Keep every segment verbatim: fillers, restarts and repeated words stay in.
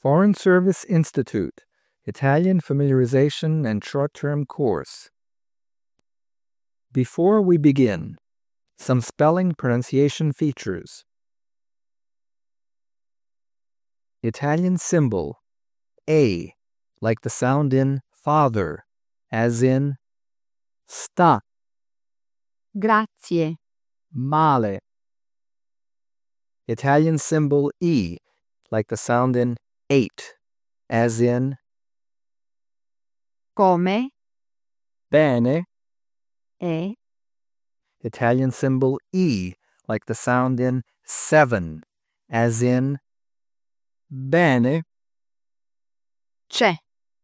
Foreign Service Institute, Italian Familiarization and Short-Term Course. Before we begin, some spelling pronunciation features. Italian symbol, A, like the sound in father, as in sta, Grazie. male. Italian symbol E, like the sound in eight, as in Come bene. è Italian symbol E, like the sound in seven, as in bene. c'è.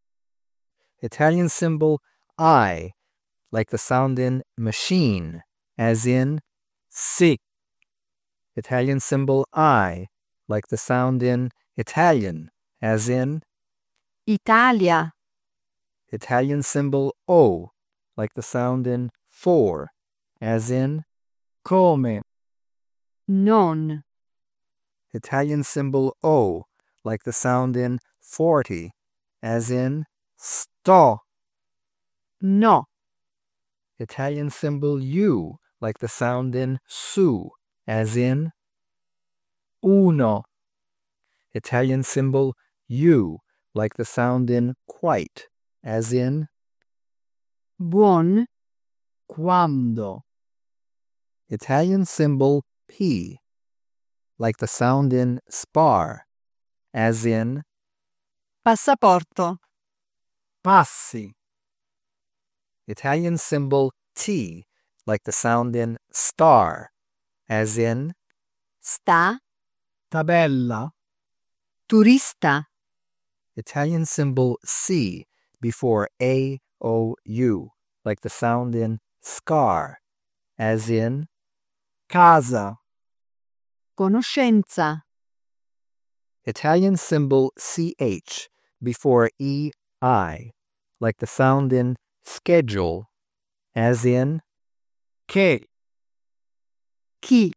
Italian symbol I, like the sound in machine, as in si. Italian symbol I, like the sound in Italian, as in Italia. Italian symbol O, like the sound in four, as in come. Non. Italian symbol O, like the sound in forty, as in sto. No. Italian symbol U, like the sound in su, as in uno. Italian symbol U, like the sound in quite, as in Buon. quando. Italian symbol P, like the sound in spar, as in Passaporto. passi. Italian symbol T, like the sound in star, as in Sta. tabella. Turista. Italian symbol C before A O U, like the sound in scar, as in casa. Conoscenza. Italian symbol C H before E I, like the sound in schedule, as in che. Chi.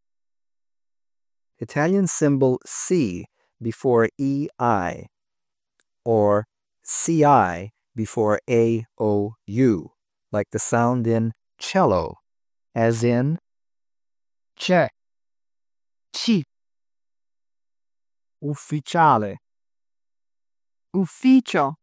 Italian symbol C before E I, or C I before A O U, like the sound in cello, as in c'è. Ci. Ufficiale. Ufficio.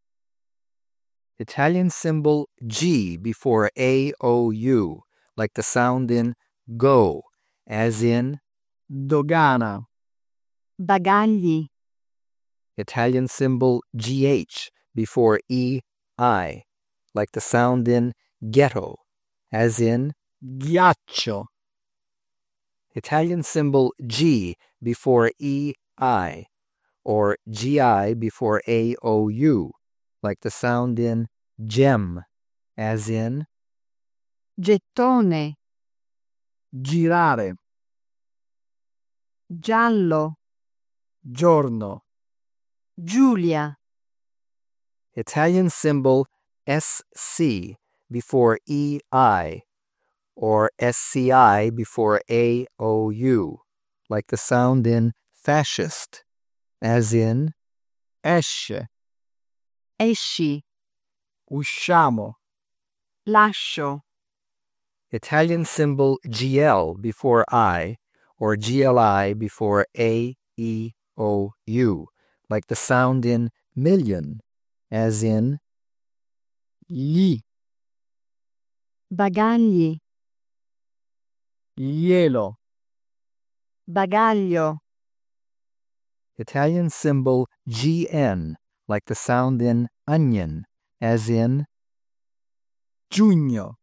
Italian symbol G before A O U, like the sound in go, as in dogana. Bagagli. Italian symbol G H before E I, like the sound in ghetto, as in ghiaccio. Italian symbol G before E I, or G I before A O U, like the sound in gem, as in Gettone. girare. Giallo. Giorno. Giulia. Italian symbol S C before E I, or S C I before A O U, like the sound in fascist, as in esce. Esci. Usciamo. Lascio. Italian symbol G L before I, or G L I before A E O U, like the sound in million, as in gli. Bagagli. Ielo. Bagaglio. Italian symbol G N, like the sound in onion, as in giugno.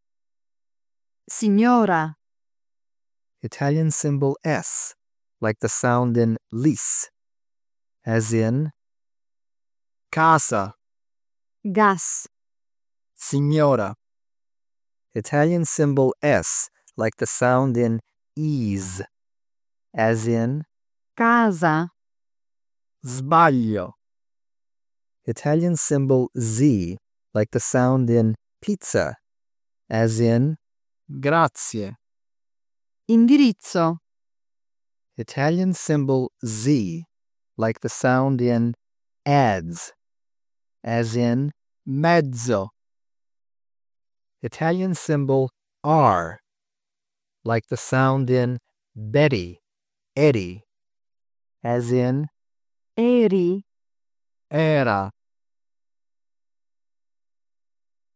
Signora. Italian symbol S, like the sound in lis, as in casa. Gas. Signora. Italian symbol S, like the sound in ease, as in Casa. sbaglio. Italian symbol Z, like the sound in pizza, as in grazie. Indirizzo. Italian symbol Z, like the sound in adds, as in mezzo. Italian symbol R, like the sound in Betty, Eddie, as in eri, era.